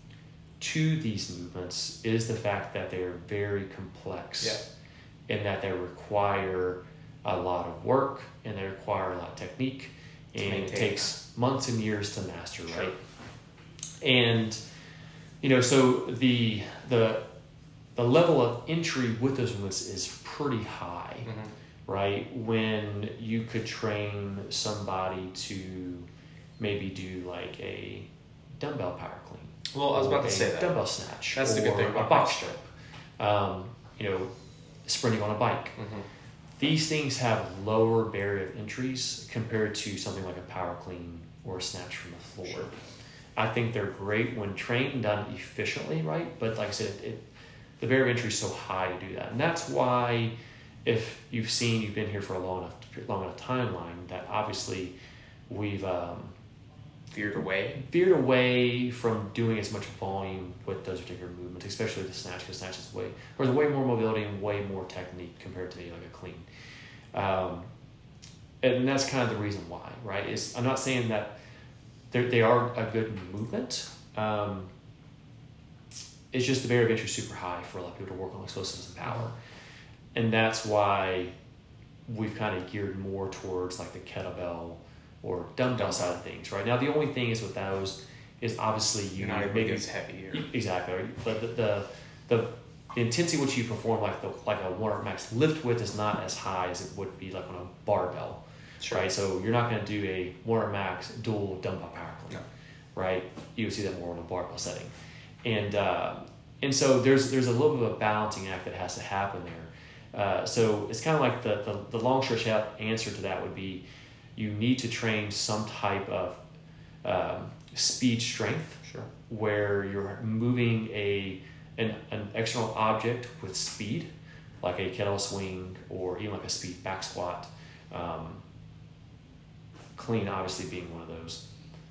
to these movements is the fact that they are very complex. Yeah. And that they require a lot of work and they require a lot of technique, and it maintain takes months and years to master, Sure. right? And you know, so the the the level of entry with those movements is pretty high, Mm-hmm. right? When you could train somebody to maybe do like a dumbbell power clean. Well, I was or about to a say that. dumbbell snatch. That's the or good thing a about box it. jump. Um, you know, sprinting on a bike. Mm-hmm. These things have lower barrier of entries compared to something like a power clean or a snatch from the floor. Sure. I think they're great when trained and done efficiently, right? But like I said, it, the barrier of entry is so high to do that. And that's why if you've seen, you've been here for a long enough, long enough timeline, that obviously we've um, Veered away. veered away from doing as much volume with those particular movements, especially the snatch, because snatch is way, there's way more mobility and way more technique compared to maybe like a clean. Um, and that's kind of the reason why, right? Is I'm not saying that they are a good movement. Um, it's just the barrier of entry is super high for a lot of people to work on explosives and power. And that's why we've kind of geared more towards like the kettlebell or dumbbell side of things, right? Now, the only thing is with those is obviously you You're not able to maybe get as heavy. Or... exactly, but the, the the the intensity which you perform like the like a one rep max lift width is not as high as it would be like on a barbell, Sure. right? So you're not going to do a one rep max dual dumbbell power clean, No. right? You would see that more in a barbell setting, and uh, and so there's there's a little bit of a balancing act that has to happen there. Uh, so it's kind of like the, the the long stretch out answer to that would be you need to train some type of um, speed strength, Sure. where you're moving a an, an external object with speed, like a kettle swing or even like a speed back squat. Um, clean, obviously, being one of those.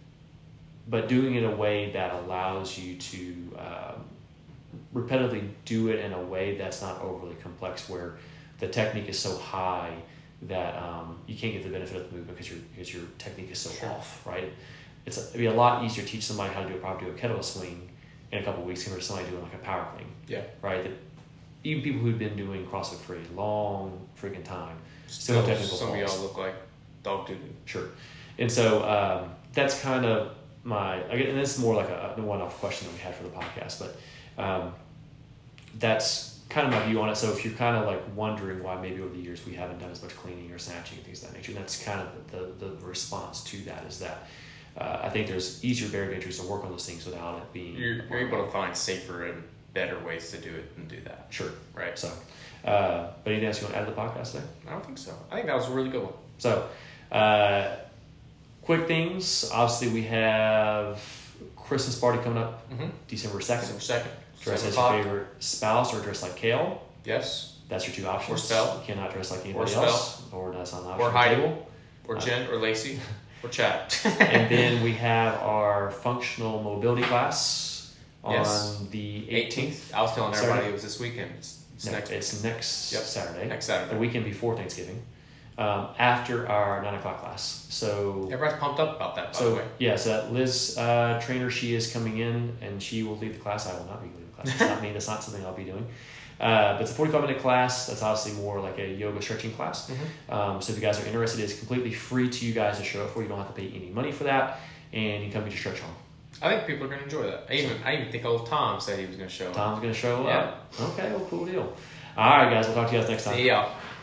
But doing it in a way that allows you to um, repetitively do it in a way that's not overly complex, where the technique is so high that um, you can't get the benefit of the movement because your because your technique is so Sure. off, right? It's a, it'd be a lot easier to teach somebody how to do a proper do a kettlebell swing in a couple of weeks compared to somebody doing like a power clean, Yeah. right? That even people who've been doing CrossFit for a long freaking time still Still, have technical some of flaws. y'all look like dog doo doo. Sure. And so um, that's kind of my, again, and this is more like a, a one-off question that we had for the podcast, but um, that's kind of my view on it. So if you're kind of like wondering why maybe over the years we haven't done as much cleaning or snatching and things of that nature, that's kind of the, the, the response to that is that uh, I think there's easier barrier entries to work on those things without it being... You're, you're able to find safer and better ways to do it than do that. Sure. Right. So, uh, but anything else you want to add to the podcast today? I don't think so. I think that was a really good one. So, uh, quick things. Obviously, we have Christmas party coming up Mm-hmm. December second. December second. Dress Seven as your o'clock. favorite spouse or dress like Kale. Yes. That's your two options. Or Spell. You cannot dress like anybody Spell. else. Or that's on the option Or Heidi. table. Or Uh, Jen or Lacey or Chad. And then we have our functional mobility class on Yes. the eighteenth. eighteenth. I was telling everybody Saturday. it was this weekend. It's, it's No, next it's next Yep. Saturday. next Saturday. The weekend before Thanksgiving. Um, after our nine o'clock class. So Everybody's pumped up about that, by So the way. yeah, so that Liz uh, trainer, she is coming in and she will lead the class. I will not be leading the class. It's not me. That's not something I'll be doing. Uh, but it's a forty-five minute class. That's obviously more like a yoga stretching class. Mm-hmm. Um, so if you guys are interested, it's completely free to you guys to show up for. You don't have to pay any money for that, and you come get your stretch on. I think people are going to enjoy that. I even I even think old Tom said he was going to show up. Tom's going to show Yeah. up. Okay, well, cool deal. All right, guys. We'll talk to you guys next time. See y'all.